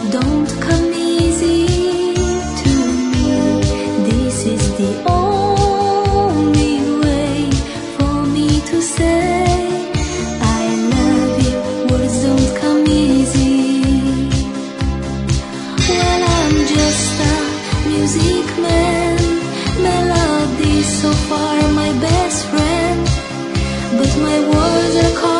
don't come easy to me. This is the only way for me to say I love you. Words don't come easy. Well, I'm just a music man, melody so far my best friend, but my words are